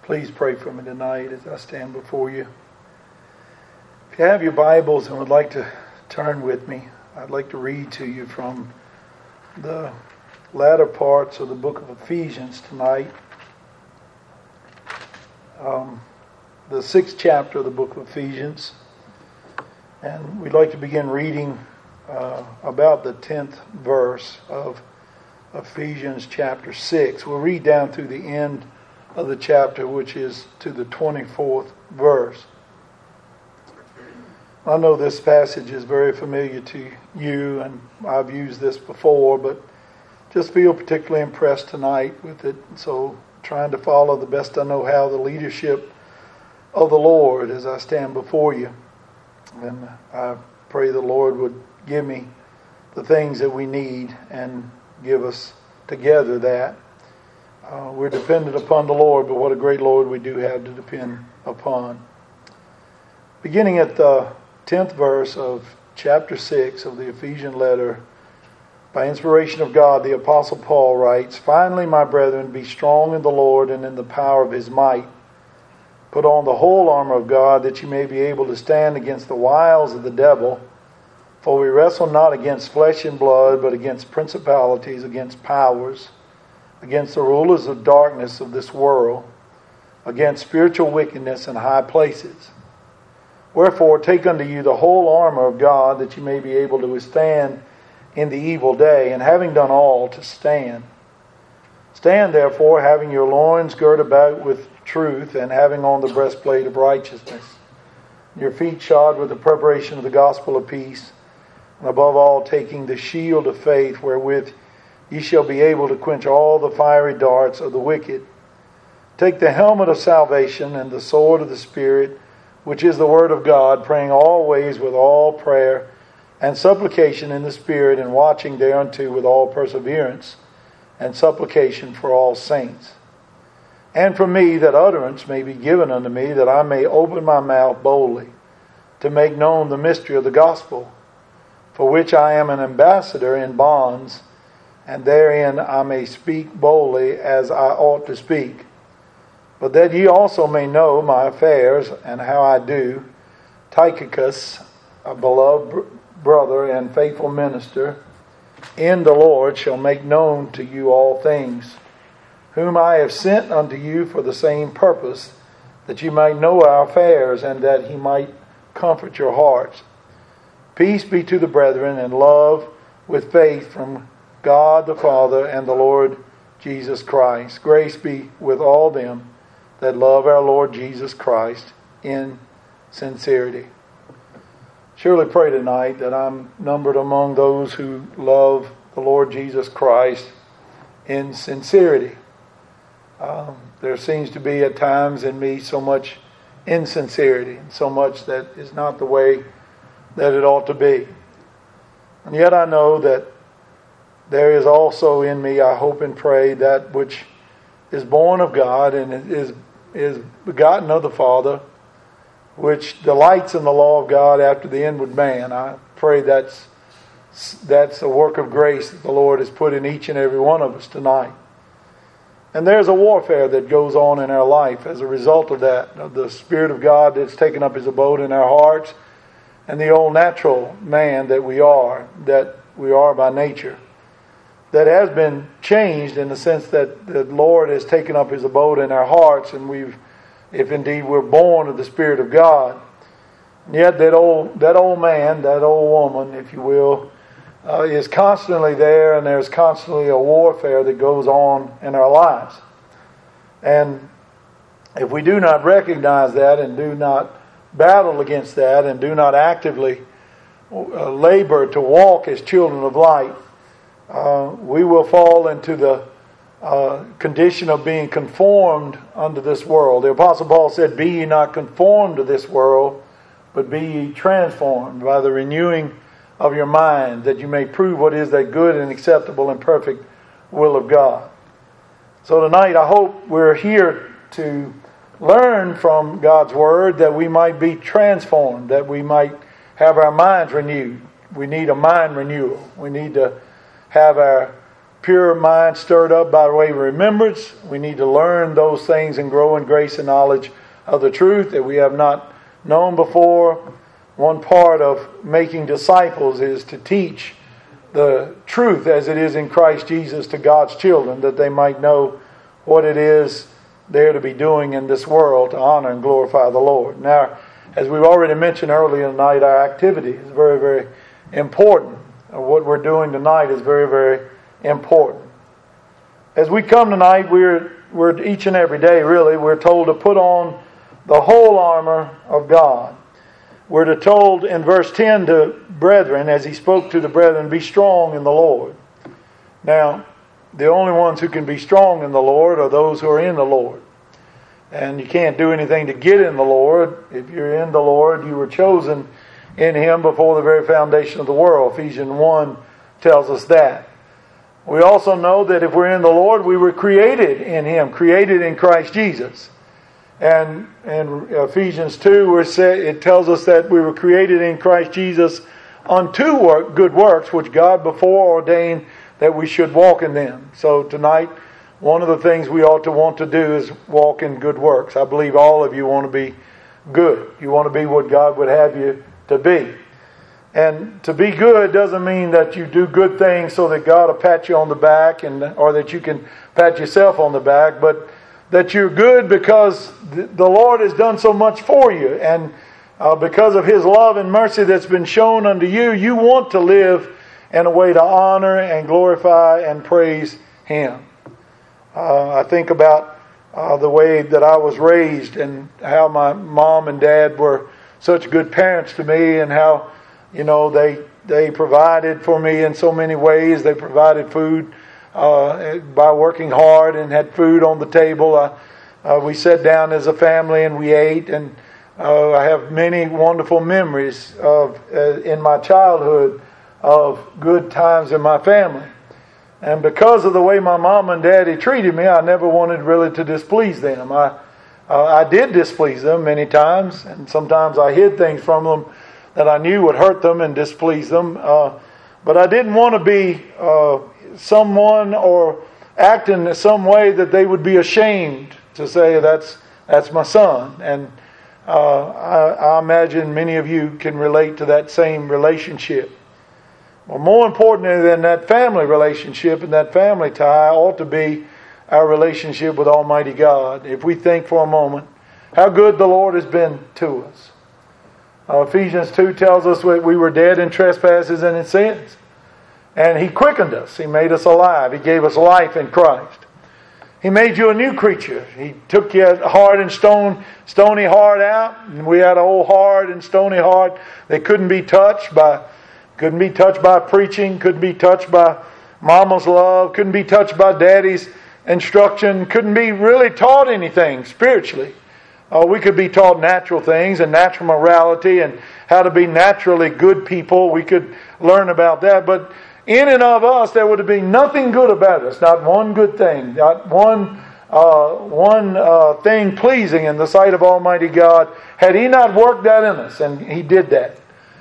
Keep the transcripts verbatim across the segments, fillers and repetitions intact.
Please pray for me tonight as I stand before you. If you have your Bibles and would like to turn with me, I'd like to read to you from the latter parts of the book of Ephesians tonight. Um, the sixth chapter of the book of Ephesians. And we'd like to begin reading uh, about the tenth verse of Ephesians chapter six. We'll read down through the end of the chapter, which is to the twenty-fourth verse. I know this passage is very familiar to you, and I've used this before, but just feel particularly impressed tonight with it. So trying to follow the best I know how the leadership of the Lord as I stand before you. And I pray the Lord would give me the things that we need and give us together that. Uh, we're dependent upon the Lord, but what a great Lord we do have to depend upon. Beginning at the tenth verse of chapter six of the Ephesian letter, by inspiration of God, the Apostle Paul writes, "Finally, my brethren, be strong in the Lord and in the power of His might. Put on the whole armor of God, that you may be able to stand against the wiles of the devil. For we wrestle not against flesh and blood, but against principalities, against powers, against the rulers of darkness of this world, against spiritual wickedness in high places. Wherefore, take unto you the whole armor of God, that you may be able to withstand in the evil day, and having done all, to stand. Stand therefore, having your loins girt about with truth, and having on the breastplate of righteousness, your feet shod with the preparation of the gospel of peace, and above all taking the shield of faith, wherewith ye shall be able to quench all the fiery darts of the wicked. Take the helmet of salvation and the sword of the Spirit, which is the word of God, praying always with all prayer and supplication in the Spirit, and watching thereunto with all perseverance and supplication for all saints. And for me, that utterance may be given unto me, that I may open my mouth boldly, to make known the mystery of the gospel, for which I am an ambassador in bonds, and therein I may speak boldly as I ought to speak. But that ye also may know my affairs, and how I do, Tychicus, a beloved brother and faithful minister in the Lord, shall make known to you all things, whom I have sent unto you for the same purpose, that you might know our affairs, and that he might comfort your hearts. Peace be to the brethren, and love with faith from God the Father and the Lord Jesus Christ. Grace be with all them that love our Lord Jesus Christ in sincerity." Surely pray tonight that I'm numbered among those who love the Lord Jesus Christ in sincerity. Um, there seems to be at times in me so much insincerity, and so much that is not the way that it ought to be. And yet I know that there is also in me, I hope and pray, that which is born of God and is is begotten of the Father, which delights in the law of God after the inward man. I pray that's that's a work of grace that the Lord has put in each and every one of us tonight. And there's a warfare that goes on in our life as a result of that, of the Spirit of God that's taken up His abode in our hearts, and the old natural man that we are, that we are by nature, that has been changed in the sense that the Lord has taken up His abode in our hearts, and we've, if indeed we're born of the Spirit of God. And yet that old that old man, that old woman, if you will, uh, is constantly there, and there's constantly a warfare that goes on in our lives. And if we do not recognize that, and do not battle against that, and do not actively uh, labor to walk as children of light, Uh, we will fall into the uh, condition of being conformed unto this world. The Apostle Paul said, "Be ye not conformed to this world, but be ye transformed by the renewing of your mind, that you may prove what is that good and acceptable and perfect will of God." So tonight I hope we're here to learn from God's Word, that we might be transformed, that we might have our minds renewed. We need a mind renewal. We need to have our pure mind stirred up by way of remembrance. We need to learn those things and grow in grace and knowledge of the truth that we have not known before. One part of making disciples is to teach the truth as it is in Christ Jesus to God's children, that they might know what it is they're to be doing in this world to honor and glorify the Lord. Now, as we've already mentioned earlier tonight, our activity is very, very important. What we're doing tonight is very, very important. As we come tonight, we're, we're each and every day, really, we're told to put on the whole armor of God. We're to told in verse ten to brethren, as he spoke to the brethren, be strong in the Lord. Now, the only ones who can be strong in the Lord are those who are in the Lord. And you can't do anything to get in the Lord. If you're in the Lord, you were chosen in Him before the very foundation of the world. Ephesians one tells us that. We also know that if we're in the Lord, we were created in Him, created in Christ Jesus. And in Ephesians two, where it tells us that we were created in Christ Jesus unto work, good works, which God before ordained that we should walk in them. So tonight, one of the things we ought to want to do is walk in good works. I believe all of you want to be good. You want to be what God would have you to be. And to be good doesn't mean that you do good things so that God will pat you on the back, and or that you can pat yourself on the back, but that you're good because the Lord has done so much for you. And uh, because of His love and mercy that's been shown unto you, you want to live in a way to honor and glorify and praise Him. Uh, I think about uh, the way that I was raised and how my mom and dad were such good parents to me, and how, you know, they they provided for me in so many ways. They provided food uh, by working hard and had food on the table. Uh, uh, we sat down as a family and we ate, and uh, I have many wonderful memories of uh, in my childhood of good times in my family. And because of the way my mom and daddy treated me, I never wanted really to displease them. I uh, I did displease them many times, and sometimes I hid things from them that I knew would hurt them and displease them. Uh, but I didn't want to be uh, someone or act in some way that they would be ashamed to say that's that's my son. And uh, I, I imagine many of you can relate to that same relationship. Well, more importantly than that family relationship and that family tie ought to be our relationship with Almighty God. If we think for a moment how good the Lord has been to us. Uh, Ephesians two tells us that we were dead in trespasses and in sins. And He quickened us. He made us alive. He gave us life in Christ. He made you a new creature. He took your hard and stone, stony heart out. And we had an old hard and stony heart that couldn't be touched by Couldn't be touched by preaching, couldn't be touched by mama's love, couldn't be touched by daddy's instruction, couldn't be really taught anything spiritually. Uh, we could be taught natural things and natural morality and how to be naturally good people. We could learn about that. But in and of us, there would have been nothing good about us. Not one good thing. Not one uh, one uh, thing pleasing in the sight of Almighty God had He not worked that in us. And He did that.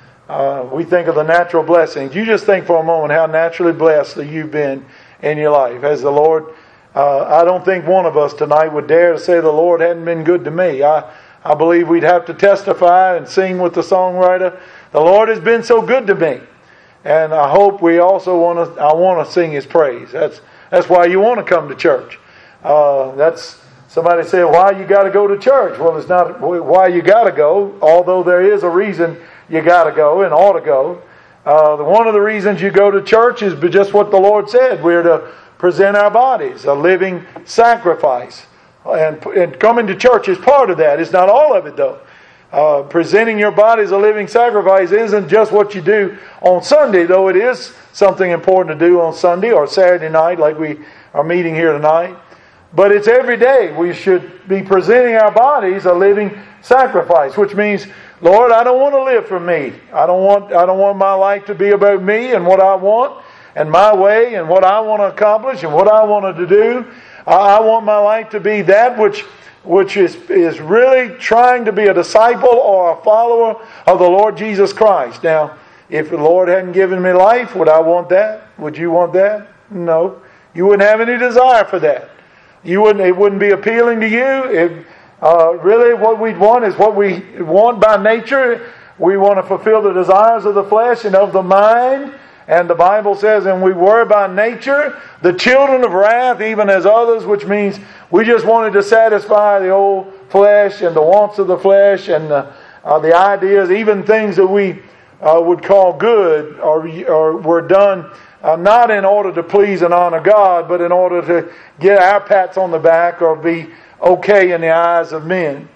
Uh, we think of the natural blessings. You just think for a moment how naturally blessed that you've been in your life. As the Lord, uh, I don't think one of us tonight would dare to say the Lord hadn't been good to me. I, I believe we'd have to testify and sing with the songwriter, the Lord has been so good to me. And I hope we also want to, I want to sing His praise. That's that's why you want to come to church. Uh, that's somebody said, why you got to go to church? Well, it's not why you got to go, although there is a reason you got to go and ought to go. Uh, one of the reasons you go to church is just what the Lord said. We're to present our bodies, a living sacrifice. And, and coming to church is part of that. It's not all of it, though. Uh, presenting your body as a living sacrifice isn't just what you do on Sunday, though it is something important to do on Sunday or Saturday night like we are meeting here tonight. But it's every day we should be presenting our bodies a living sacrifice, which means, Lord, I don't want to live for me. I don't want I don't want my life to be about me and what I want and my way and what I want to accomplish and what I wanted to do. I want my life to be that which which is, is really trying to be a disciple or a follower of the Lord Jesus Christ. Now, if the Lord hadn't given me life, would I want that? Would you want that? No. You wouldn't have any desire for that. You wouldn't. It wouldn't be appealing to you. It, uh, really, what we'd want is what we want by nature. We want to fulfill the desires of the flesh and of the mind. And the Bible says, and we were by nature the children of wrath, even as others, which means we just wanted to satisfy the old flesh and the wants of the flesh and the, uh, the ideas, even things that we uh, would call good or, or were done uh, not in order to please and honor God, but in order to get our pats on the back or be okay in the eyes of men.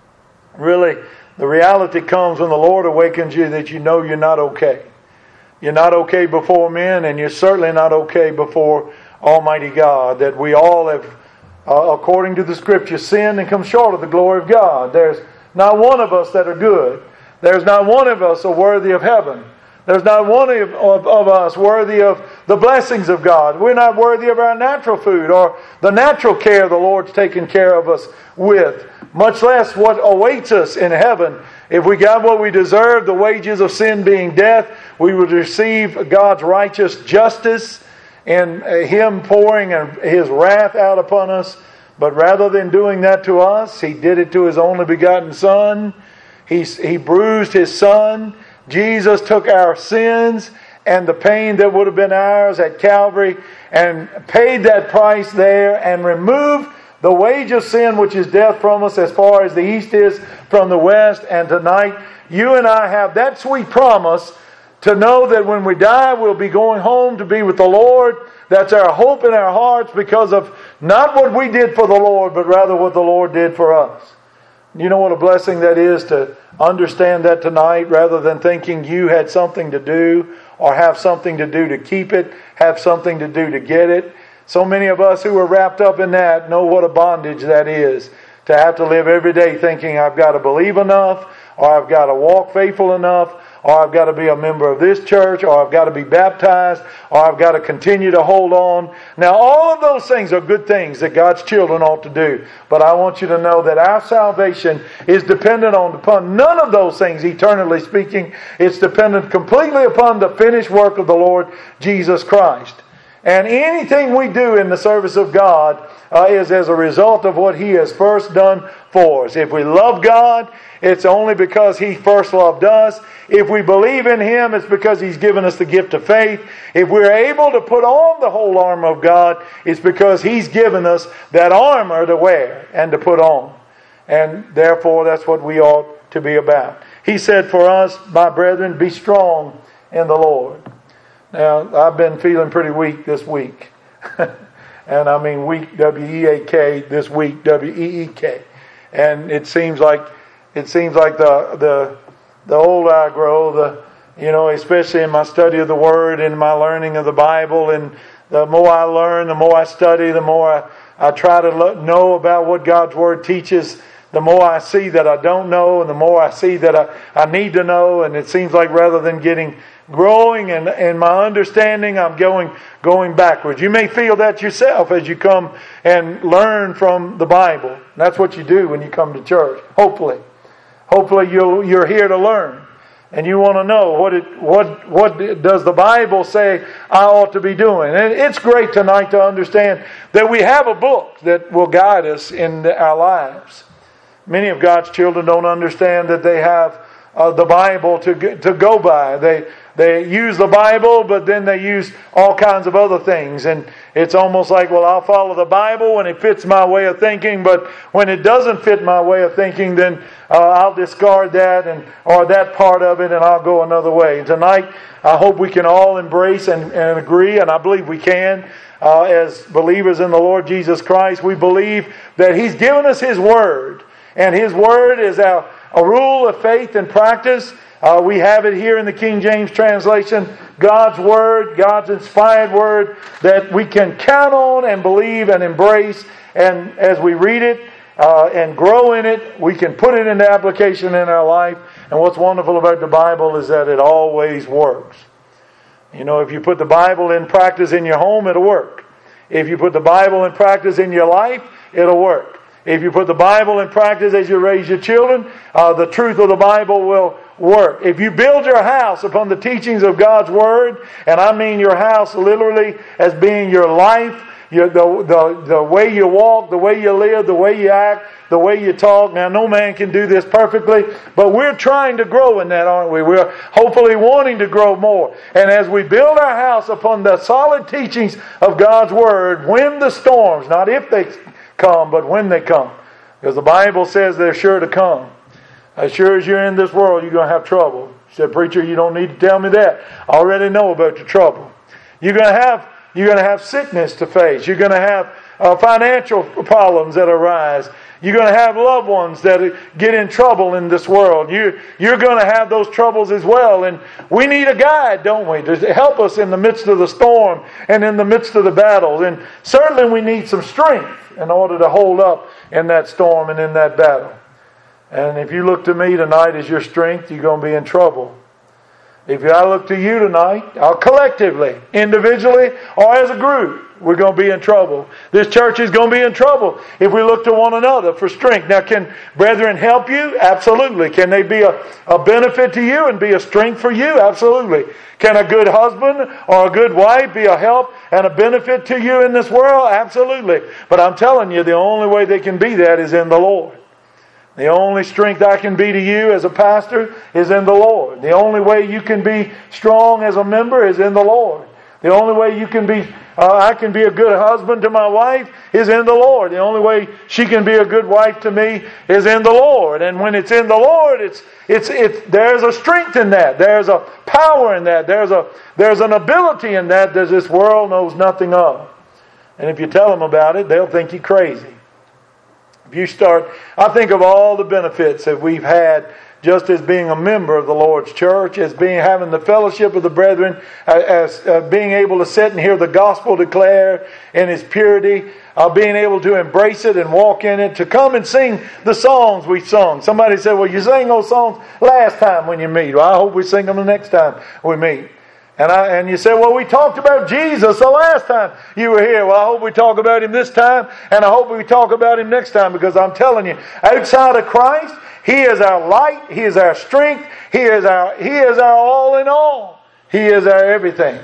Really, the reality comes when the Lord awakens you that you know you're not okay. You're not okay before men, and you're certainly not okay before Almighty God. That we all have, uh, according to the Scripture, sinned and come short of the glory of God. There's not one of us that are good. There's not one of us are worthy of heaven. There's not one of, of, of us worthy of the blessings of God. We're not worthy of our natural food or the natural care the Lord's taken care of us with, much less what awaits us in heaven. If we got what we deserve, the wages of sin being death, we would receive God's righteous justice and Him pouring His wrath out upon us. But rather than doing that to us, He did it to His only begotten Son. He, he bruised His Son. Jesus took our sins and the pain that would have been ours at Calvary and paid that price there and removed the wage of sin, which is death, from us as far as the east is from the west. And tonight, you and I have that sweet promise to know that when we die, we'll be going home to be with the Lord. That's our hope in our hearts because of not what we did for the Lord, but rather what the Lord did for us. You know what a blessing that is to understand that tonight, rather than thinking you had something to do or have something to do to keep it, have something to do to get it. So many of us who are wrapped up in that know what a bondage that is. To have to live every day thinking I've got to believe enough, or I've got to walk faithful enough, or I've got to be a member of this church, or I've got to be baptized, or I've got to continue to hold on. Now all of those things are good things that God's children ought to do. But I want you to know that our salvation is dependent on upon none of those things, eternally speaking. It's dependent completely upon the finished work of the Lord Jesus Christ. And anything we do in the service of God uh, is as a result of what He has first done for us. If we love God, it's only because He first loved us. If we believe in Him, it's because He's given us the gift of faith. If we're able to put on the whole armor of God, it's because He's given us that armor to wear and to put on. And therefore, that's what we ought to be about. He said for us, my brethren, be strong in the Lord. Now, I've been feeling pretty weak this week. And I mean weak, W E A K, this week, W E E K. And it seems like it seems like the the the older I grow, the you know, especially in my study of the Word and my learning of the Bible, and the more I learn, the more I study, the more I, I try to lo- know about what God's Word teaches, the more I see that I don't know, and the more I see that I, I need to know. And it seems like rather than getting growing in, in my understanding, I'm going going backwards. You may feel that yourself as you come and learn from the Bible. That's what you do when you come to church. Hopefully, hopefully you'll, you're here to learn, and you want to know what it what what does the Bible say I ought to be doing. And it's great tonight to understand that we have a book that will guide us in our lives. Many of God's children don't understand that they have uh, the Bible to to go by. They They use the Bible, but then they use all kinds of other things. And it's almost like, well, I'll follow the Bible when it fits my way of thinking, but when it doesn't fit my way of thinking, then uh, I'll discard that and or that part of it, and I'll go another way. And tonight, I hope we can all embrace and, and agree, and I believe we can, uh, as believers in the Lord Jesus Christ. We believe that He's given us His Word, and His Word is our a rule of faith and practice. Uh, we have it here in the King James translation, God's Word, God's inspired Word that we can count on and believe and embrace. And as we read it uh, and grow in it, we can put it into application in our life. And what's wonderful about the Bible is that it always works. You know, if you put the Bible in practice in your home, it'll work. If you put the Bible in practice in your life, it'll work. If you put the Bible in practice as you raise your children, uh, the truth of the Bible will work. If you build your house upon the teachings of God's Word, and I mean your house literally as being your life, your, the, the, the way you walk, the way you live, the way you act, the way you talk. Now, no man can do this perfectly, but we're trying to grow in that, aren't we? We're hopefully wanting to grow more. And as we build our house upon the solid teachings of God's Word, when the storms, not if they come, but when they come, because the Bible says they're sure to come. As sure as you're in this world, you're going to have trouble. You said, preacher, you don't need to tell me that. I already know about your trouble. You're going to have you're going to have sickness to face. You're going to have uh, financial problems that arise. You're going to have loved ones that get in trouble in this world. You, you're going to have those troubles as well. And we need a guide, don't we, to help us in the midst of the storm and in the midst of the battles. And certainly we need some strength in order to hold up in that storm and in that battle. And if you look to me tonight as your strength, you're going to be in trouble. If I look to you tonight, or collectively, individually, or as a group, we're going to be in trouble. This church is going to be in trouble if we look to one another for strength. Now, can brethren help you? Absolutely. Can they be a, a benefit to you and be a strength for you? Absolutely. Can a good husband or a good wife be a help and a benefit to you in this world? Absolutely. But I'm telling you, the only way they can be that is in the Lord. The only strength I can be to you as a pastor is in the Lord. The only way you can be strong as a member is in the Lord. The only way you can be, uh, I can be a good husband to my wife is in the Lord. The only way she can be a good wife to me is in the Lord. And when it's in the Lord, it's it's it's there's a strength in that. There's a power in that. There's a there's an ability in that that this world knows nothing of. And if you tell them about it, they'll think you're crazy. If you start, I think of all the benefits that we've had just as being a member of the Lord's church, as being having the fellowship of the brethren, as uh, being able to sit and hear the gospel declared in its purity, uh, being able to embrace it and walk in it, to come and sing the songs we sung. Somebody said, well, you sang those songs last time when you meet. Well, I hope we sing them the next time we meet. And I, and you say, well, we talked about Jesus the last time you were here. Well, I hope we talk about Him this time, and I hope we talk about Him next time, because I'm telling you, outside of Christ, He is our light, He is our strength, He is our He is our all in all. He is our everything.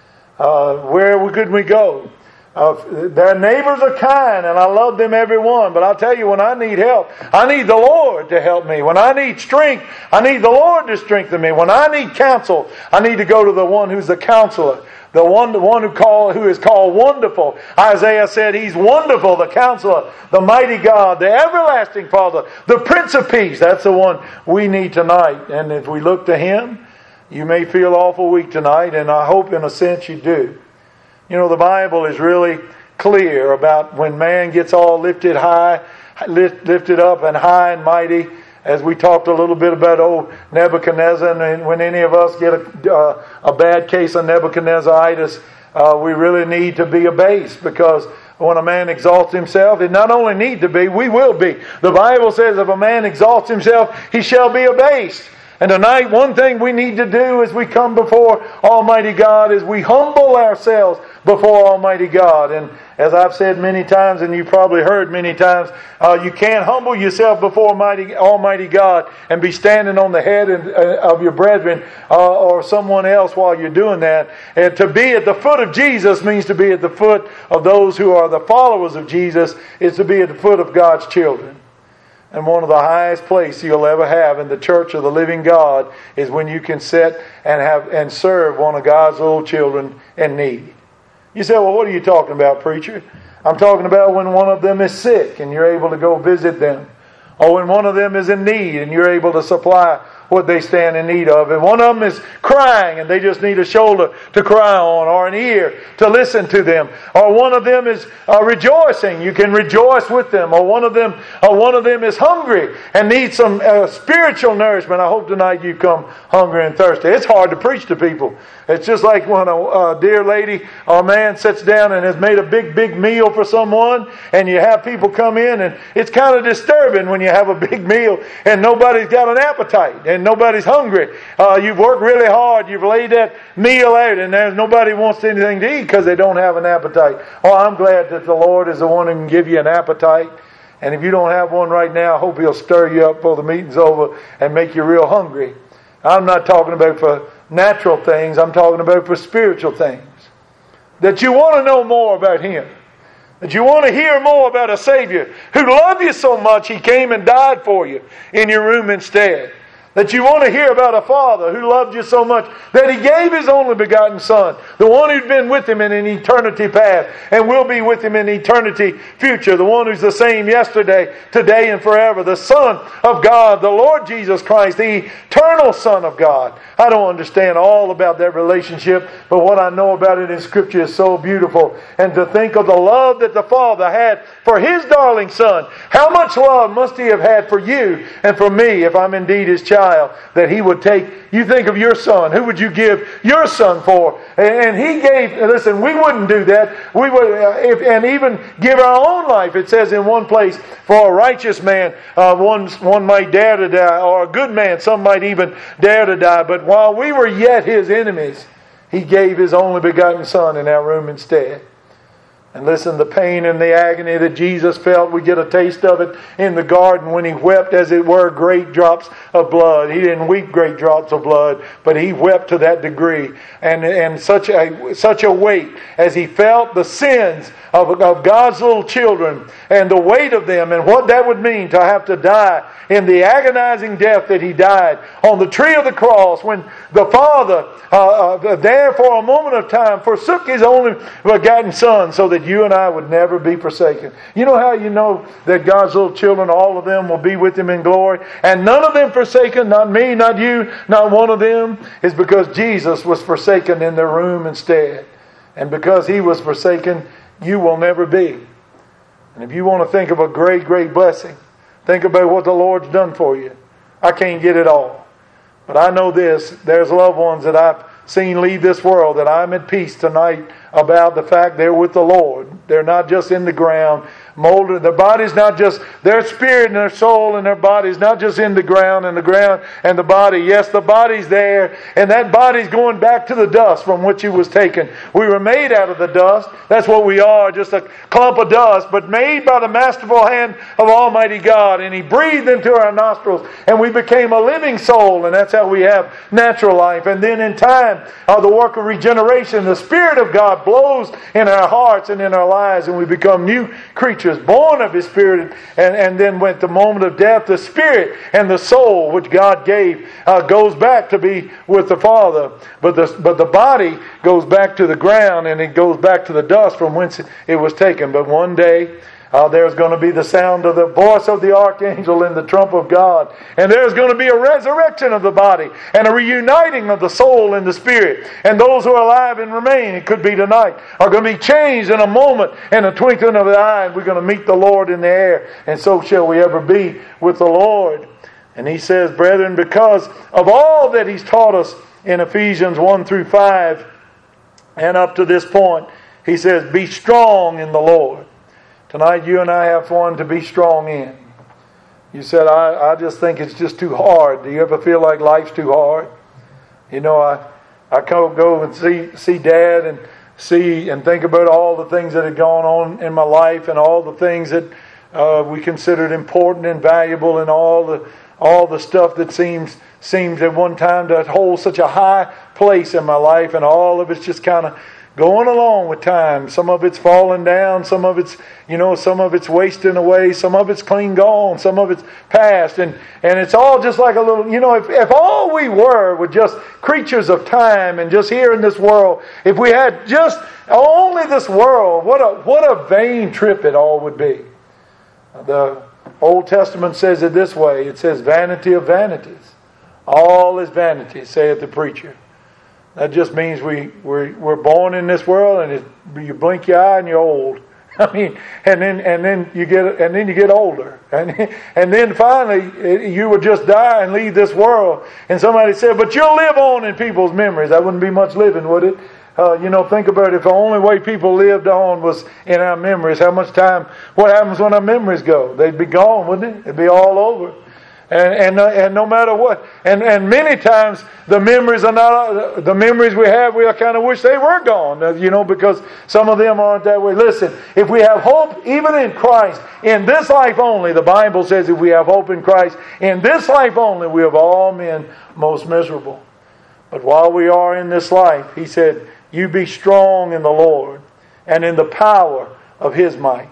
Uh, where could we go? Uh, their neighbors are kind, and I love them every one. But I'll tell you, when I need help, I need the Lord to help me. When I need strength, I need the Lord to strengthen me. When I need counsel, I need to go to the one who's the counselor. The one, the one who, call, who is called Wonderful. Isaiah said He's wonderful, the counselor, the mighty God, the everlasting Father, the Prince of Peace. That's the one we need tonight. And if we look to Him, you may feel awful weak tonight, and I hope in a sense you do. You know, the Bible is really clear about when man gets all lifted high, lifted up and high and mighty, as we talked a little bit about old Nebuchadnezzar, and when any of us get a, uh, a bad case of Nebuchadnezzaritis, uh, we really need to be abased, because when a man exalts himself, it not only need to be, we will be. The Bible says if a man exalts himself, he shall be abased. And tonight, one thing we need to do as we come before Almighty God is we humble ourselves before Almighty God. And as I've said many times, and you've probably heard many times, uh, you can't humble yourself before Almighty, Almighty God and be standing on the head of your brethren uh, or someone else while you're doing that. And to be at the foot of Jesus means to be at the foot of those who are the followers of Jesus, is to be at the foot of God's children. And one of the highest places you'll ever have in the church of the living God is when you can sit and have and serve one of God's little children in need. You say, well, what are you talking about, preacher? I'm talking about when one of them is sick and you're able to go visit them. Or when one of them is in need and you're able to supply what they stand in need of. And one of them is crying and they just need a shoulder to cry on, or an ear to listen to them. Or one of them is uh, rejoicing. You can rejoice with them. Or one of them, or one of them is hungry and needs some uh, spiritual nourishment. I hope tonight you come hungry and thirsty. It's hard to preach to people. It's just like when a uh, dear lady or a man sits down and has made a big, big meal for someone, and you have people come in, and it's kind of disturbing when you have a big meal and nobody's got an appetite and nobody's hungry. Uh, you've worked really hard. You've laid that meal out, and there's nobody wants anything to eat because they don't have an appetite. Oh, I'm glad that the Lord is the one who can give you an appetite. And if you don't have one right now, I hope He'll stir you up before the meeting's over and make you real hungry. I'm not talking about for natural things. I'm talking about for spiritual things. That you want to know more about Him. That you want to hear more about a Savior who loved you so much He came and died for you in your room instead. That you want to hear about a Father who loved you so much that He gave His only begotten Son, the one who's been with Him in an eternity past and will be with Him in eternity future, the one who's the same yesterday, today, and forever, the Son of God, the Lord Jesus Christ, the eternal Son of God. I don't understand all about that relationship, but what I know about it in Scripture is so beautiful. And to think of the love that the Father had for His darling Son, how much love must He have had for you and for me if I'm indeed His child? That He would take, you think of your son, who would you give your son for? And He gave, listen, we wouldn't do that. We would, uh, if, and even give our own life. It says in one place, for a righteous man, uh, one, one might dare to die, or a good man, some might even dare to die. But while we were yet His enemies, He gave His only begotten Son in our room instead. And listen, the pain and the agony that Jesus felt, we get a taste of it in the garden when He wept, as it were, great drops of blood. He didn't weep great drops of blood, but He wept to that degree. And, and such a such a weight as He felt the sins of, of God's little children and the weight of them and what that would mean to have to die in the agonizing death that He died on the tree of the cross, when the Father uh, uh, there for a moment of time forsook His only begotten Son so that you and I would never be forsaken. You know how you know that God's little children, all of them, will be with Him in glory, and none of them forsaken, not me, not you, not one of them, is because Jesus was forsaken in their room instead. And because He was forsaken, you will never be. And if you want to think of a great, great blessing, think about what the Lord's done for you. I can't get it all. But I know this, there's loved ones that I've seen leave this world that I'm at peace tonight about the fact they're with the Lord. They're not just in the ground, molded. Their body's not just, their spirit and their soul and their body's not just in the ground and the ground and the body. Yes, the body's there, and that body's going back to the dust from which it was taken. We were made out of the dust. That's what we are, just a clump of dust, but made by the masterful hand of Almighty God. And He breathed into our nostrils, and we became a living soul, and that's how we have natural life. And then in time, uh, the work of regeneration, the Spirit of God blows in our hearts and in our lives, and we become new creatures, born of His Spirit. And, and then at the moment of death, the Spirit and the soul which God gave uh, goes back to be with the Father. But the, but the body goes back to the ground, and it goes back to the dust from whence it was taken. But one day, Uh, there's going to be the sound of the voice of the archangel and the trump of God. And there's going to be a resurrection of the body and a reuniting of the soul and the spirit. And those who are alive and remain, it could be tonight, are going to be changed in a moment and a twinkling of the eye. And we're going to meet the Lord in the air. And so shall we ever be with the Lord. And he says, brethren, because of all that he's taught us in Ephesians one through five and up to this point, he says, be strong in the Lord. Tonight you and I have one to be strong in. You said, I, I just think it's just too hard. Do you ever feel like life's too hard? You know, I, I go and see, see Dad and see and think about all the things that had gone on in my life and all the things that uh, we considered important and valuable, and all the all the stuff that seems seems at one time to hold such a high place in my life, and all of it's just kind of going along with time. Some of it's falling down, some of it's, you know, some of it's wasting away, some of it's clean gone, some of it's past, and, and it's all just like a little, you know, if, if all we were were just creatures of time and just here in this world, if we had just only this world, what a what a vain trip it all would be. The Old Testament says it this way, it says, vanity of vanities. All is vanity, saith the preacher. That just means we, we're, we're born in this world, and it, you blink your eye and you're old. I mean, and then and then you get and then you get older, and and then finally you would just die and leave this world. And somebody said, "But you'll live on in people's memories." That wouldn't be much living, would it? Uh, you know, think about it. If the only way people lived on was in our memories, how much time? What happens when our memories go? They'd be gone, wouldn't it? It'd be all over. And, and and no matter what, and, and many times the memories are not the memories we have. We kind of wish they were gone, you know, because some of them aren't that way. Listen, if we have hope even in Christ, in this life only, the Bible says if we have hope in Christ, in this life only, we have all men most miserable. But while we are in this life, He said, you be strong in the Lord and in the power of His might.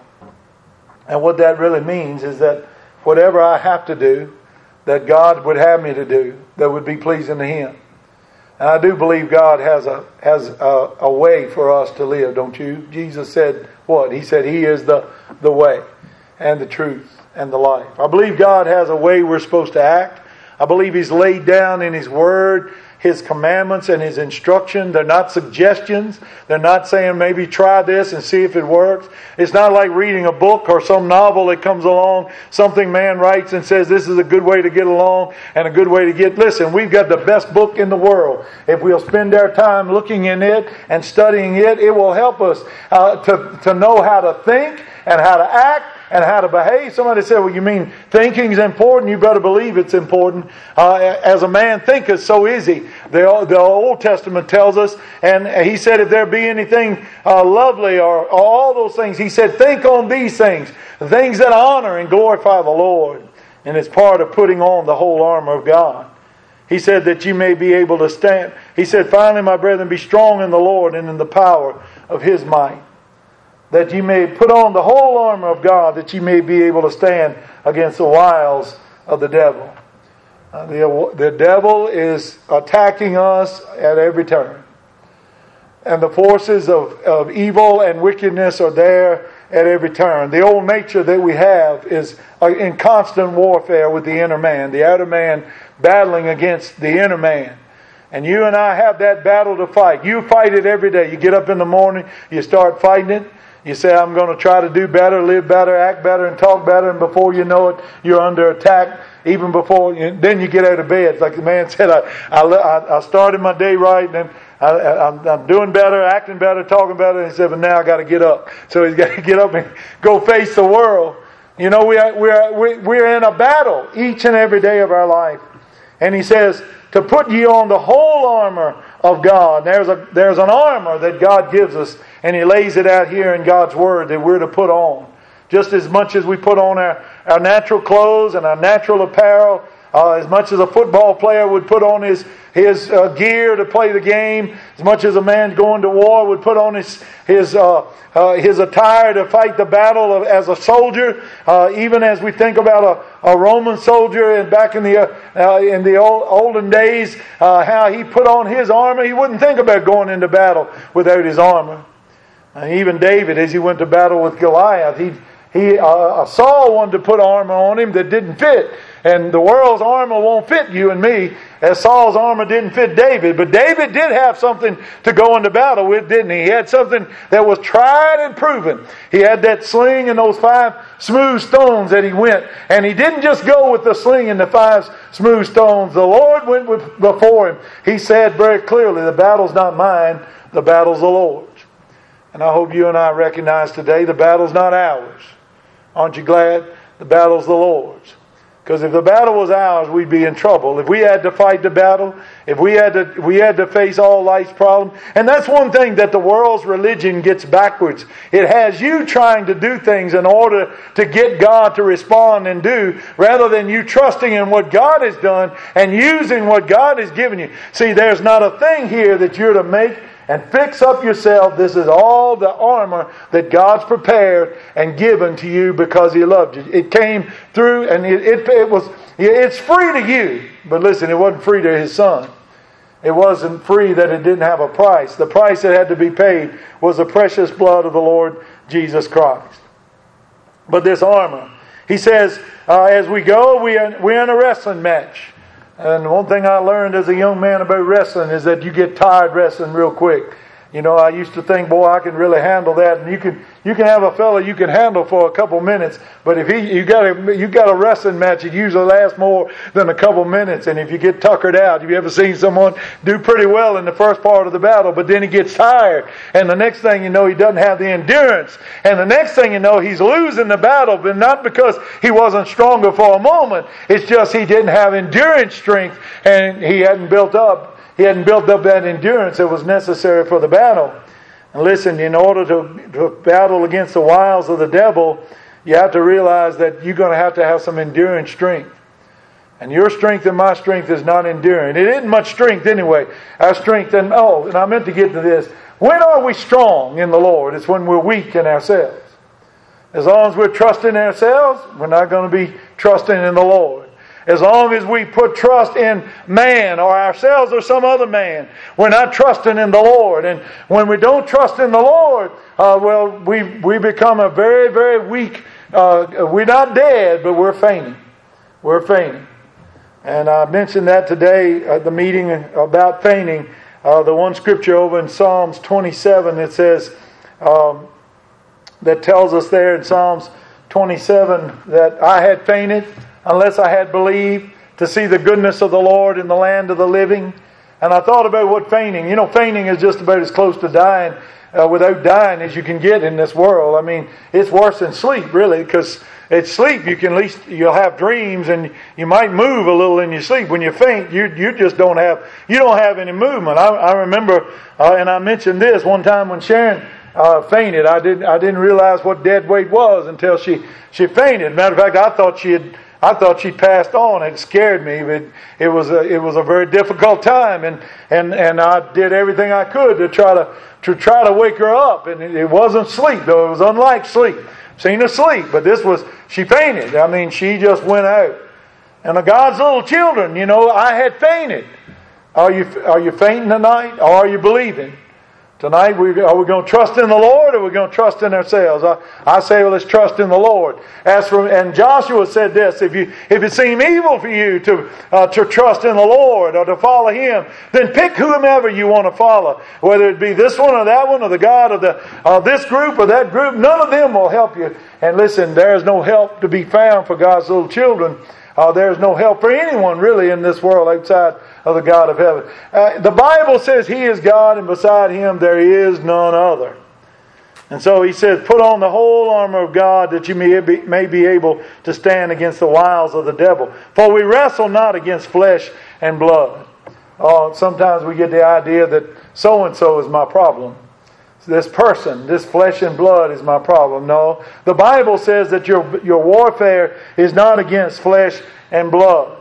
And what that really means is that whatever I have to do, that God would have me to do, that would be pleasing to Him. And I do believe God has a has a, a way for us to live, don't you? Jesus said what? He said He is the, the way and the truth and the life. I believe God has a way we're supposed to act. I believe He's laid down in His Word His commandments and His instruction. They're not suggestions. They're not saying maybe try this and see if it works. It's not like reading a book or some novel that comes along, something man writes and says this is a good way to get along and a good way to get... Listen, we've got the best book in the world. If we'll spend our time looking in it and studying it, it will help us uh, to, to know how to think and how to act and how to behave. Somebody said, well, you mean thinking is important? You better believe it's important. Uh, as a man thinketh, so is he. The, the Old Testament tells us, and He said, if there be anything uh, lovely or, or all those things, He said, think on these things, the things that honor and glorify the Lord. And it's part of putting on the whole armor of God. He said that you may be able to stand. He said, finally, my brethren, be strong in the Lord and in the power of His might, that you may put on the whole armor of God, that you may be able to stand against the wiles of the devil. Uh, the, the devil is attacking us at every turn. And the forces of, of evil and wickedness are there at every turn. The old nature that we have is in constant warfare with the inner man. The outer man battling against the inner man. And you and I have that battle to fight. You fight it every day. You get up in the morning, you start fighting it. You say, I'm going to try to do better, live better, act better, and talk better. And before you know it, you're under attack. Even before, you, then you get out of bed. Like the man said, I I, I started my day right, and then I, I, I'm, I'm doing better, acting better, talking better. And he said, but now I got to get up. So he's got to get up and go face the world. You know, we are, we are, we're in a battle each and every day of our life. And he says, to put you on the whole armor of God. There's a there's an armor that God gives us, and He lays it out here in God's Word that we're to put on. Just as much as we put on our, our natural clothes and our natural apparel, uh, as much as a football player would put on his his uh, gear to play the game, as much as a man going to war would put on his his uh, uh, his attire to fight the battle of, as a soldier. Uh, even as we think about a, a Roman soldier and back in the uh, uh, in the old, olden days, uh, how he put on his armor, he wouldn't think about going into battle without his armor. And even David, as he went to battle with Goliath, he he uh, Saul wanted to put armor on him that didn't fit. And the world's armor won't fit you and me, as Saul's armor didn't fit David. But David did have something to go into battle with, didn't he? He had something that was tried and proven. He had that sling and those five smooth stones that he went. And he didn't just go with the sling and the five smooth stones. The Lord went with, before him. He said very clearly, the battle's not mine, the battle's the Lord's. And I hope you and I recognize today the battle's not ours. Aren't you glad? The battle's the Lord's. Because if the battle was ours, we'd be in trouble. If we had to fight the battle, if we had to we had to face all life's problems. And that's one thing that the world's religion gets backwards. It has you trying to do things in order to get God to respond and do, rather than you trusting in what God has done and using what God has given you. See, there's not a thing here that you're to make and fix up yourself. This is all the armor that God's prepared and given to you because He loved you. It came through, and it, it, it was it's free to you. But listen, it wasn't free to His Son. It wasn't free that it didn't have a price. The price that had to be paid was the precious blood of the Lord Jesus Christ. But this armor, He says, uh, as we go, we are, we're in a wrestling match. And one thing I learned as a young man about wrestling is that you get tired wrestling real quick. You know, I used to think, boy, I can really handle that. And you can you can have a fella you can handle for a couple minutes, but if he you got a you got a wrestling match, it usually lasts more than a couple minutes. And if you get tuckered out, have you ever seen someone do pretty well in the first part of the battle, but then he gets tired, and the next thing you know, he doesn't have the endurance, and the next thing you know, he's losing the battle, but not because he wasn't stronger for a moment. It's just he didn't have endurance strength, and he hadn't built up. He hadn't built up that endurance that was necessary for the battle. And listen, in order to, to battle against the wiles of the devil, you have to realize that you're going to have to have some endurance strength. And your strength and my strength is not enduring. It isn't much strength anyway. Our strength, and oh, and I meant to get to this. When are we strong in the Lord? It's when we're weak in ourselves. As long as we're trusting ourselves, we're not going to be trusting in the Lord. As long as we put trust in man or ourselves or some other man, we're not trusting in the Lord. And when we don't trust in the Lord, uh, well, we we become a very, very weak. Uh, we're not dead, but we're fainting. We're fainting. And I mentioned that today at the meeting about fainting. Uh, the one scripture over in Psalms twenty-seven that says, um, that tells us there in Psalms twenty-seven that I had fainted unless I had believed to see the goodness of the Lord in the land of the living. And I thought about what fainting, you know, fainting is just about as close to dying uh, without dying as you can get in this world. I mean, it's worse than sleep, really, because at sleep you can at least, you'll have dreams and you might move a little in your sleep. When you faint, you you just don't have, you don't have any movement. I, I remember, uh, and I mentioned this one time when Sharon Uh, fainted. I didn't. I didn't realize what dead weight was until she she fainted. Matter of fact, I thought she had. I thought she passed on. It scared me. But it was a it was a very difficult time, and and and I did everything I could to try to to try to wake her up. And it, it wasn't sleep, though. It was unlike sleep. Seen her sleep, but this was she fainted. I mean, she just went out. And the God's little children, you know, I had fainted. Are you are you fainting tonight, or are you believing? Tonight, we, are we going to trust in the Lord, or are we going to trust in ourselves? I, I say, well, let's trust in the Lord. As for, and Joshua said this: if you if it seem evil for you to uh, to trust in the Lord or to follow Him, then pick whomever you want to follow, whether it be this one or that one, or the God of the uh, this group or that group. None of them will help you. And listen, there is no help to be found for God's little children. Uh, there is no help for anyone really in this world outside of the God of heaven. Uh, the Bible says He is God, and beside Him there is none other. And so He says, put on the whole armor of God that you may be, may be able to stand against the wiles of the devil. For we wrestle not against flesh and blood. Uh, sometimes we get the idea that so-and-so is my problem. This person, this flesh and blood is my problem. No, the Bible says that your your warfare is not against flesh and blood,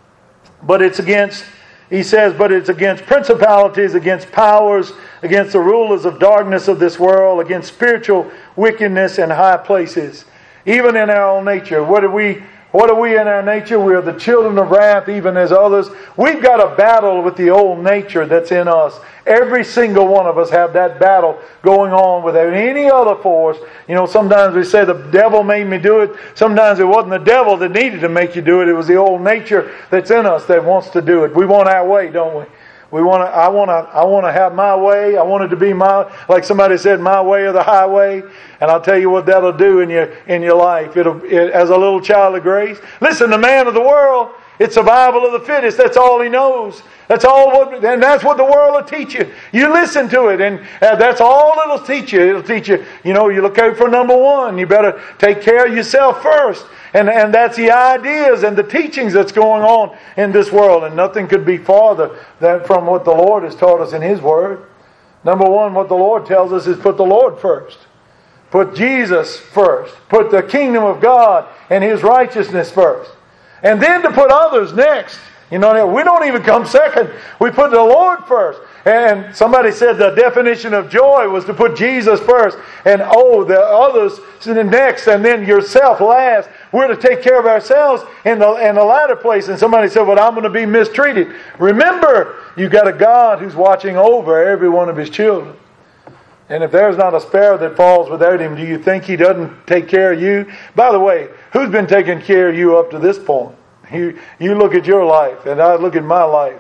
but it's against, he says, but it's against principalities, against powers, against the rulers of darkness of this world, against spiritual wickedness in high places. Even in our own nature, what are we? What are we in our nature? We are the children of wrath, even as others. We've got a battle with the old nature that's in us. Every single one of us have that battle going on without any other force. You know, sometimes we say the devil made me do it. Sometimes it wasn't the devil that needed to make you do it. It was the old nature that's in us that wants to do it. We want our way, don't we? We want to. I want to. I want to have my way. I want it to be my, like somebody said, my way or the highway. And I'll tell you what that'll do in your in your life. It'll, it, as a little child of grace. Listen, the man of the world, it's survival of the fittest. That's all he knows. That's all. What, and that's what the world will teach you. You listen to it, and uh, that's all it'll teach you. It'll teach you. You know, you look out for number one. You better take care of yourself first. And and that's the ideas and the teachings that's going on in this world. And nothing could be farther than from what the Lord has taught us in His Word. Number one, what the Lord tells us is put the Lord first. Put Jesus first. Put the kingdom of God and His righteousness first. And then to put others next. You know, we don't even come second. We put the Lord first. And somebody said the definition of joy was to put Jesus first. And oh, the others next, and then yourself last. We're to take care of ourselves in the, in the latter place. And somebody said, well, I'm going to be mistreated. Remember, you've got a God who's watching over every one of His children. And if there's not a sparrow that falls without Him, do you think He doesn't take care of you? By the way, who's been taking care of you up to this point? You, you look at your life, and I look at my life.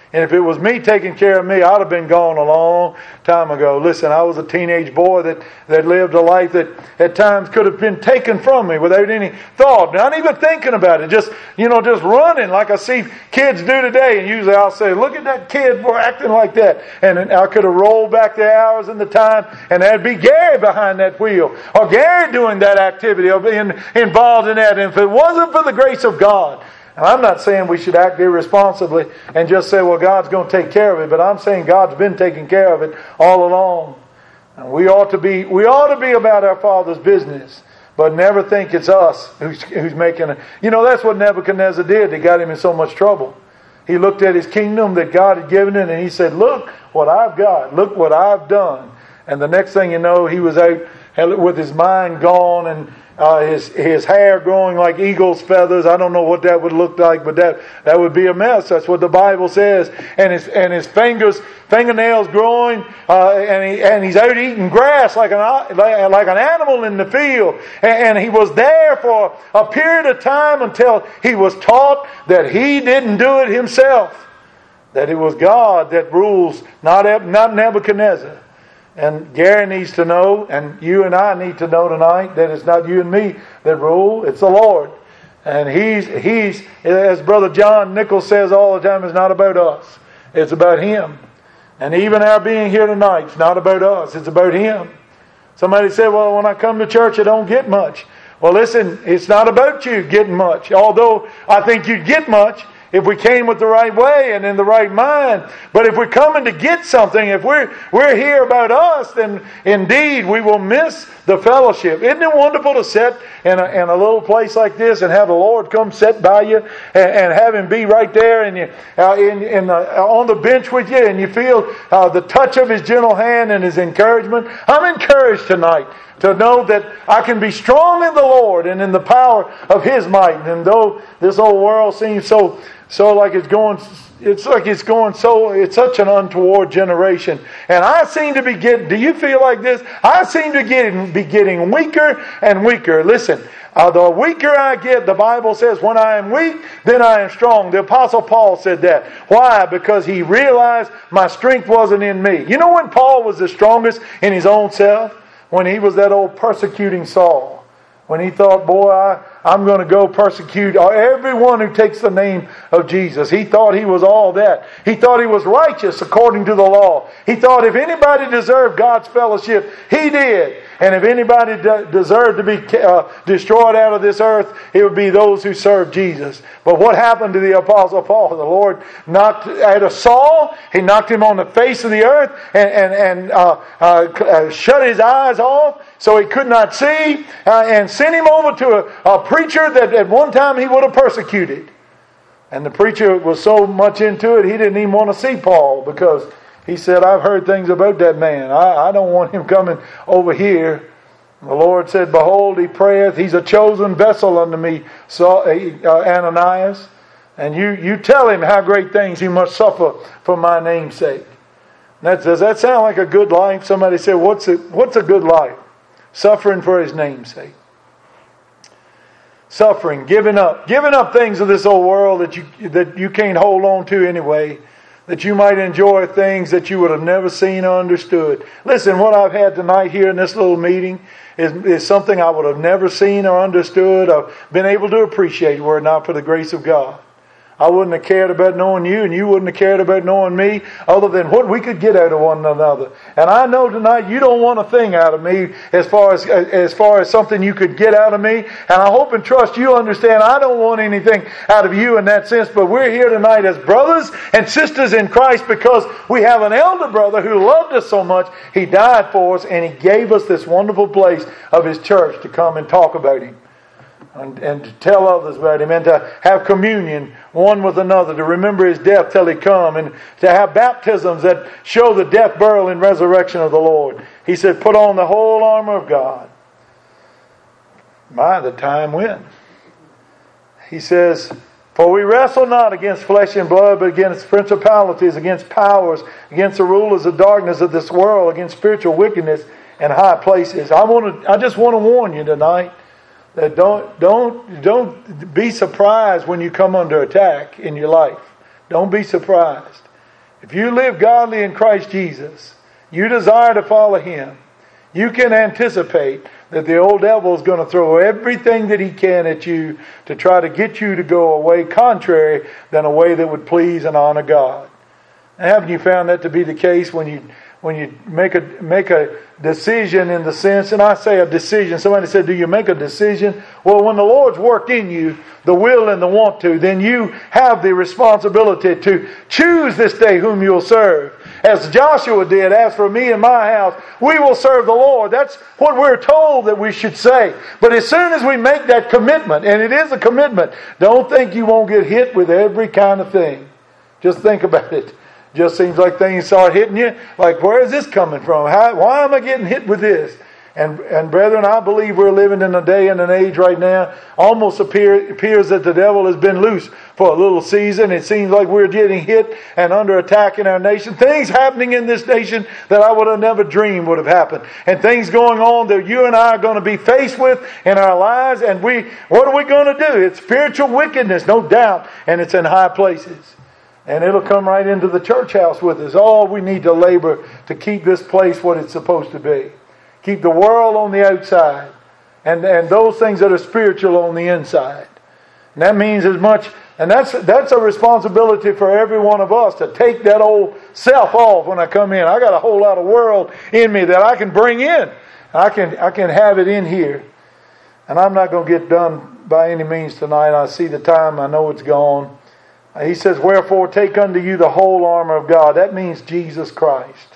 And if it was me taking care of me, I'd have been gone a long time ago. Listen, I was a teenage boy that, that lived a life that at times could have been taken from me without any thought. Not even thinking about it. Just, you know, just running like I see kids do today. And usually I'll say, look at that kid boy, acting like that. And I could have rolled back the hours and the time, and there'd be Gary behind that wheel. Or Gary doing that activity, or being involved in that. And if it wasn't for the grace of God, and I'm not saying we should act irresponsibly and just say, well, God's going to take care of it. But I'm saying God's been taking care of it all along. And we ought to be, we ought to be about our Father's business. But never think it's us who's, who's making it. You know, that's what Nebuchadnezzar did. They got him in so much trouble. He looked at his kingdom that God had given him, and he said, look what I've got. Look what I've done. And the next thing you know, he was out with his mind gone, and Uh, his his hair growing like eagle's feathers. I don't know what that would look like, but that, that would be a mess. That's what the Bible says. And his and his fingers fingernails growing, uh, and he and he's out eating grass like an like, like an animal in the field. And, and he was there for a period of time until he was taught that he didn't do it himself, that it was God that rules, not not Nebuchadnezzar. And Gary needs to know, and you and I need to know tonight, that it's not you and me that rule, it's the Lord. And He's, He's, as Brother John Nichols says all the time, it's not about us. It's about Him. And even our being here tonight, it's not about us, it's about Him. Somebody said, well, when I come to church, I don't get much. Well, listen, it's not about you getting much. Although I think you'd get much if we came with the right way and in the right mind. But if we're coming to get something, if we're we're here about us, then indeed we will miss the fellowship. Isn't it wonderful to sit in a, in a little place like this and have the Lord come sit by you and, and have Him be right there and you uh, in, in the, on the bench with you, and you feel uh, the touch of His gentle hand and His encouragement? I'm encouraged tonight to know that I can be strong in the Lord and in the power of His might. And though this old world seems so so like it's going, it's like it's going so, it's such an untoward generation. And I seem to be getting, do you feel like this? I seem to get, be getting weaker and weaker. Listen, uh, the weaker I get, the Bible says, when I am weak, then I am strong. The Apostle Paul said that. Why? Because he realized my strength wasn't in me. You know when Paul was the strongest in his own self? When he was that old persecuting Saul. When he thought, boy, I, I'm going to go persecute everyone who takes the name of Jesus. He thought he was all that. He thought he was righteous according to the law. He thought if anybody deserved God's fellowship, he did. And if anybody de- deserved to be uh, destroyed out of this earth, it would be those who served Jesus. But what happened to the Apostle Paul? The Lord knocked at a Saul. He knocked him on the face of the earth and, and, and uh, uh, shut his eyes off so he could not see, uh, and sent him over to a, a preacher that at one time he would have persecuted. And the preacher was so much into it, he didn't even want to see Paul, because he said, I've heard things about that man. I, I don't want him coming over here. The Lord said, behold, he prayeth. He's a chosen vessel unto me, so, uh, Ananias. And you, you tell him how great things he must suffer for my name's sake. That, does that sound like a good life? Somebody said, what's a, what's a good life? Suffering for His name's sake. Suffering, giving up. Giving up things of this old world that you that you can't hold on to anyway. That you might enjoy things that you would have never seen or understood. Listen, what I've had tonight here in this little meeting is, is something I would have never seen or understood or been able to appreciate were it not for the grace of God. I wouldn't have cared about knowing you, and you wouldn't have cared about knowing me, other than what we could get out of one another. And I know tonight you don't want a thing out of me as far as as far as something you could get out of me. And I hope and trust you understand I don't want anything out of you in that sense. But we're here tonight as brothers and sisters in Christ because we have an elder brother who loved us so much. He died for us, and He gave us this wonderful place of His church to come and talk about Him. And, and to tell others about Him, and to have communion one with another, to remember His death till He come, and to have baptisms that show the death, burial, and resurrection of the Lord. He said, put on the whole armor of God. My, the time went. He says, for we wrestle not against flesh and blood, but against principalities, against powers, against the rulers of darkness of this world, against spiritual wickedness in high places. I want to, I just want to warn you tonight. That don't don't don't be surprised when you come under attack in your life. Don't be surprised. if you live godly in Christ Jesus, you desire to follow Him, you can anticipate that the old devil is going to throw everything that he can at you to try to get you to go a way contrary than a way that would please and honor God. And haven't you found that to be the case when you when you make a make a decision in the sense, and I say a decision, somebody said, do you make a decision? Well, when the Lord's worked in you, the will and the want to, then you have the responsibility to choose this day whom you'll serve. As Joshua did, as for me and my house, we will serve the Lord. That's what we're told that we should say. But as soon as we make that commitment, and it is a commitment, don't think you won't get hit with every kind of thing. Just think about it. Just seems like things start hitting you. Like, where is this coming from? How, why am I getting hit with this? And, and brethren, I believe we're living in a day and an age right now. Almost appear, appears that the devil has been loose for a little season. It seems like we're getting hit and under attack in our nation. Things happening in this nation that I would have never dreamed would have happened. And things going on that you and I are going to be faced with in our lives. And we, what are we going to do? It's spiritual wickedness, no doubt. And it's in high places. And it'll come right into the church house with us. All we need to labor to keep this place what it's supposed to be. Keep the world on the outside. And, and those things that are spiritual on the inside. And that means as much, and that's that's a responsibility for every one of us to take that old self off when I come in. I got a whole lot of world in me that I can bring in. I can I can have it in here. And I'm not going to get done by any means tonight. I see the time. I know it's gone. He says, wherefore take unto you the whole armor of God. That means Jesus Christ.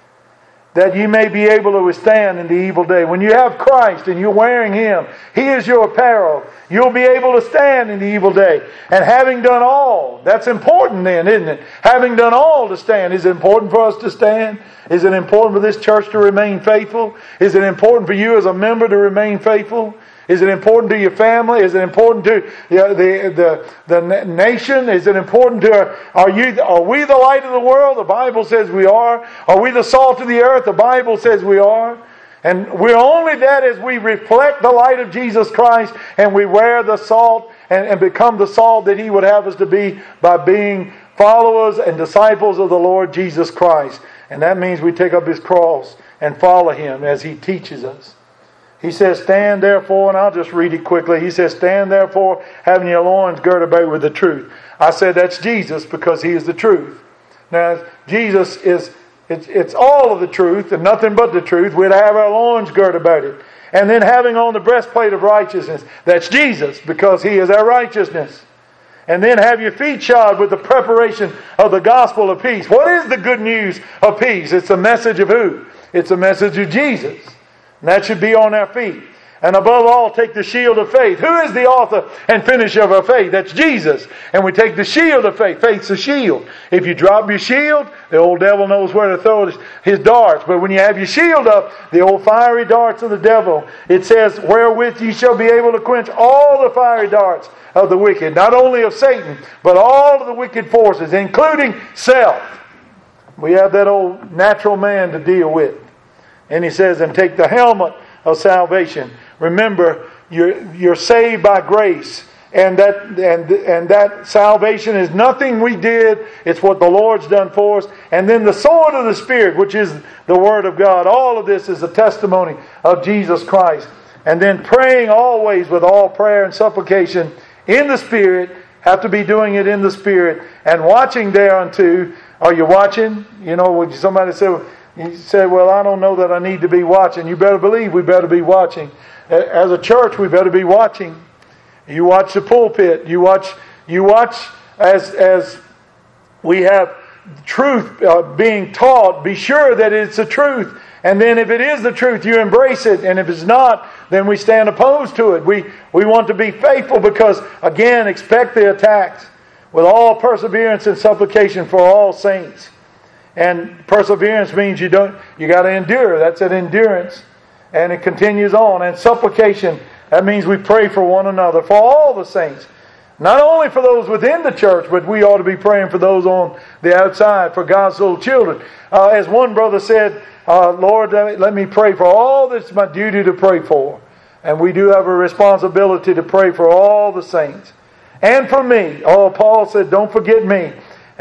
That you may be able to withstand in the evil day. When you have Christ and you're wearing Him, He is your apparel. You'll be able to stand in the evil day. And having done all, that's important then, isn't it? Having done all to stand. Is it important for us to stand? Is it important for this church to remain faithful? Is it important for you as a member to remain faithful? Is it important to your family? Is it important to the the the, the nation? Is it important to are you are we the light of the world? The Bible says we are. Are we the salt of the earth? The Bible says we are. And we're only that as we reflect the light of Jesus Christ and we wear the salt and, and become the salt that He would have us to be by being followers and disciples of the Lord Jesus Christ. And that means we take up His cross and follow Him as He teaches us. He says, stand therefore, and I'll just read it quickly. He says, stand therefore, having your loins girded about with the truth. I said that's Jesus because He is the truth. Now, Jesus is, it's, it's all of the truth and nothing but the truth. We'd have our loins girded about it. And then having on the breastplate of righteousness. That's Jesus because He is our righteousness. And then have your feet shod with the preparation of the gospel of peace. What is the good news of peace? It's a message of who? It's a message of Jesus. And that should be on our feet. And above all, take the shield of faith. Who is the author and finisher of our faith? That's Jesus. And we take the shield of faith. Faith's a shield. If you drop your shield, the old devil knows where to throw his darts. But when you have your shield up, the old fiery darts of the devil, it says, wherewith ye shall be able to quench all the fiery darts of the wicked. Not only of Satan, but all of the wicked forces, including self. We have that old natural man to deal with. And he says, and take the helmet of salvation. Remember, you're you're saved by grace. And that and and that salvation is nothing we did. It's what the Lord's done for us. And then the sword of the Spirit, which is the Word of God. All of this is a testimony of Jesus Christ. And then praying always with all prayer and supplication in the Spirit. Have to be doing it in the Spirit. And watching thereunto. Are you watching? You know, would somebody say... You say, well, I don't know that I need to be watching. You better believe we better be watching. As a church, we better be watching. You watch the pulpit. You watch You watch as as we have truth uh, being taught. Be sure that it's the truth. And then if it is the truth, you embrace it. And if it's not, then we stand opposed to it. We, we want to be faithful because, again, expect the attacks with all perseverance and supplication for all saints. And perseverance means you don't you got to endure. That's an endurance. And it continues on. And supplication, that means we pray for one another, for all the saints. Not only for those within the church, but we ought to be praying for those on the outside, for God's little children. Uh, as one brother said, uh, Lord, let me, let me pray for all that's my duty to pray for. And we do have a responsibility to pray for all the saints. And for me. Oh, Paul said, don't forget me.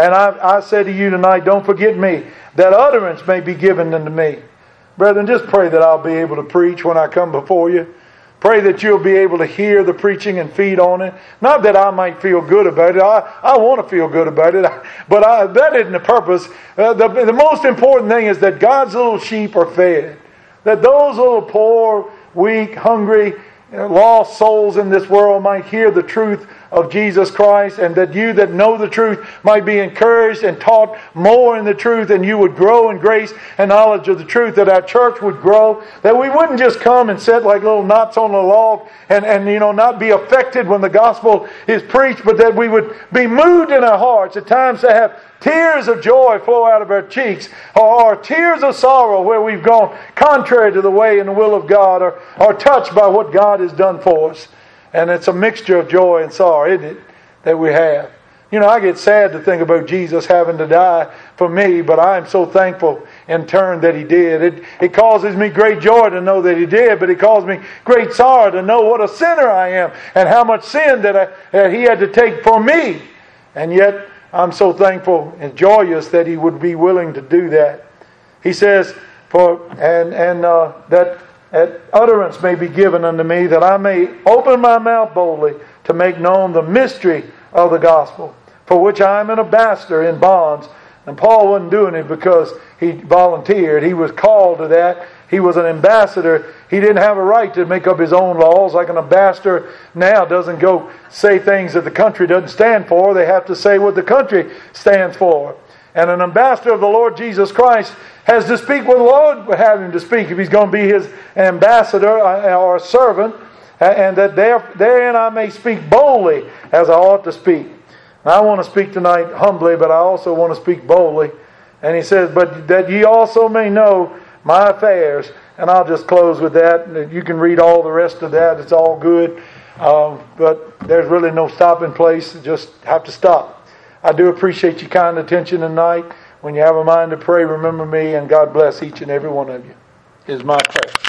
And I, I say to you tonight, don't forget me, that utterance may be given unto me. Brethren, just pray that I'll be able to preach when I come before you. Pray that you'll be able to hear the preaching and feed on it. Not that I might feel good about it. I, I want to feel good about it. But I, that isn't the purpose. Uh, the, the most important thing is that God's little sheep are fed. That those little poor, weak, hungry, lost souls in this world might hear the truth of Jesus Christ, and that you that know the truth might be encouraged and taught more in the truth, and you would grow in grace and knowledge of the truth, that our church would grow, that we wouldn't just come and sit like little knots on a log and, and you know not be affected when the gospel is preached, but that we would be moved in our hearts at times to have tears of joy flow out of our cheeks, or, or tears of sorrow where we've gone contrary to the way and the will of God, or, or touched by what God has done for us. And it's a mixture of joy and sorrow, isn't it, that we have. You know, I get sad to think about Jesus having to die for me, but I am so thankful in turn that He did. It, it causes me great joy to know that He did, but it causes me great sorrow to know what a sinner I am and how much sin that, I, that He had to take for me. And yet, I'm so thankful and joyous that He would be willing to do that. He says, "For and and uh, that." That utterance may be given unto me, that I may open my mouth boldly to make known the mystery of the gospel, for which I am an ambassador in bonds." And Paul wasn't doing it because he volunteered. He was called to that. He was an ambassador. He didn't have a right to make up his own laws. Like an ambassador now doesn't go say things that the country doesn't stand for. They have to say what the country stands for. And an ambassador of the Lord Jesus Christ has to speak what the Lord would have him to speak if he's going to be His ambassador or a servant, and that therein I may speak boldly as I ought to speak. And I want to speak tonight humbly, but I also want to speak boldly. And he says, "But that ye also may know my affairs." And I'll just close with that. You can read all the rest of that. It's all good. Um, but there's really no stopping place. You just have to stop. I do appreciate your kind attention tonight. When you have a mind to pray, remember me, and God bless each and every one of you, is my prayer.